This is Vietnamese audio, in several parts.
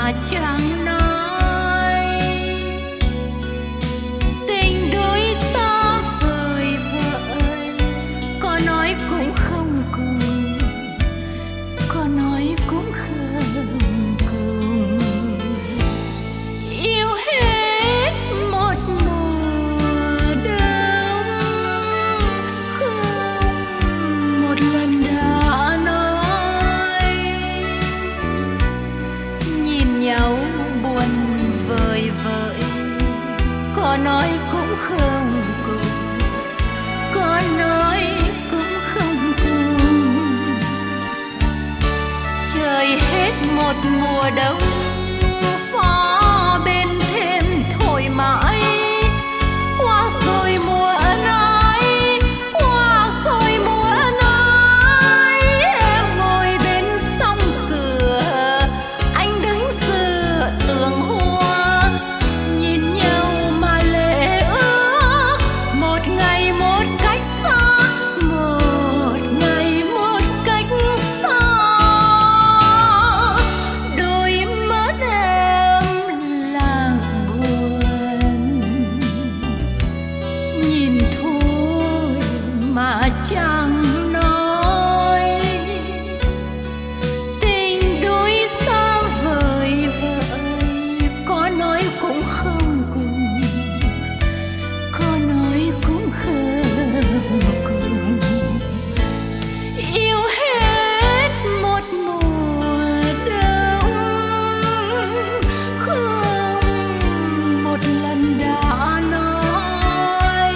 mà chẳng nói. Tình đôi ta vời vợi, có nói cũng không cùng, có nói cũng không cùng. Yêu hết một mùa đông, không một lần đã nói. Nhìn nhau buồn vời vợi, có nói cũng không cùng, có nói cũng không cùng. Trời hết một mùa đông, gió bên thêm thổi mãi. Qua rồi mùa ân ái, qua rồi mùa ân ái. Em ngồi bên sông cửa, anh đứng dựa tường hoa. Nhìn nhau mà lệ ướt, một ngày một cách xa, một ngày một cách xa. Đôi mắt em là buồn, nhìn thôi mà chẳng nói. Tình đôi ta vời vợi, có nói cũng không cùng, có nói cũng không cùng. Yêu hết một mùa đông, không một lần đã nói.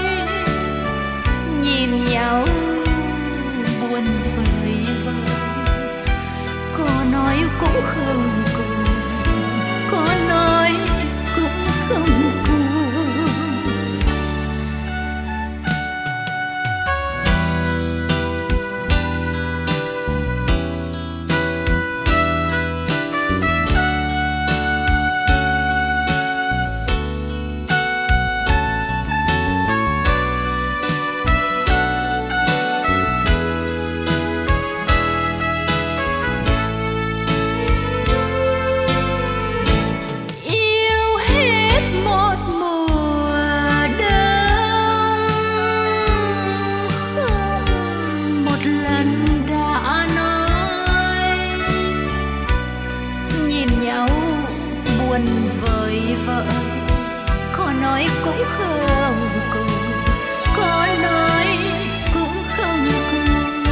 Nhìn nhau buồn vời vợi, có nói cũng không cùng, có nói cũng không cùng. Yêu hết một mùa đông, không một lần đã nói. Nhìn nhau buồn vời vợi, có nói cũng không cùng, có nói cũng không cùng.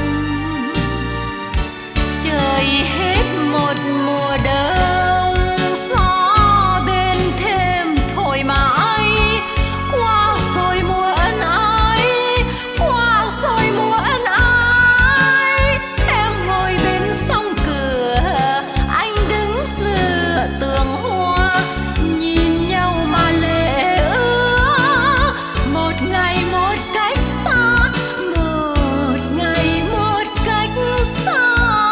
Trời hết một mùa đông, gió bên thêm thổi mãi. Qua rồi mùa ân ái, qua rồi mùa ân ái. Em ngồi bên sông cửa, anh đứng dựa tường hoa. Nhìn nhau mà lệ ướt, một ngày một cách xa, một ngày một cách xa.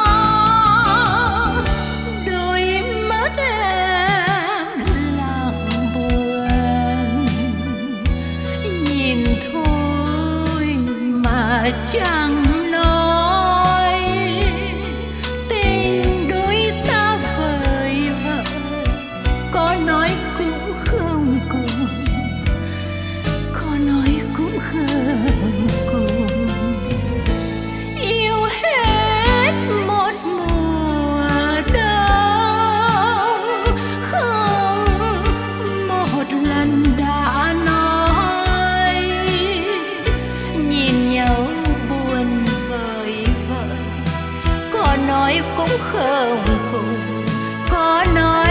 Đôi mắt em lặng buồn, nhìn thôi mà chẳng nói. Tình đôi ta vời vợi, có nói cũng không cùng, có nói cũng không cùng. Yêu hết một mùa đông, không một lần đã nói. Nhìn nhau buồn vời vợi, có nói cũng không cùng, có nói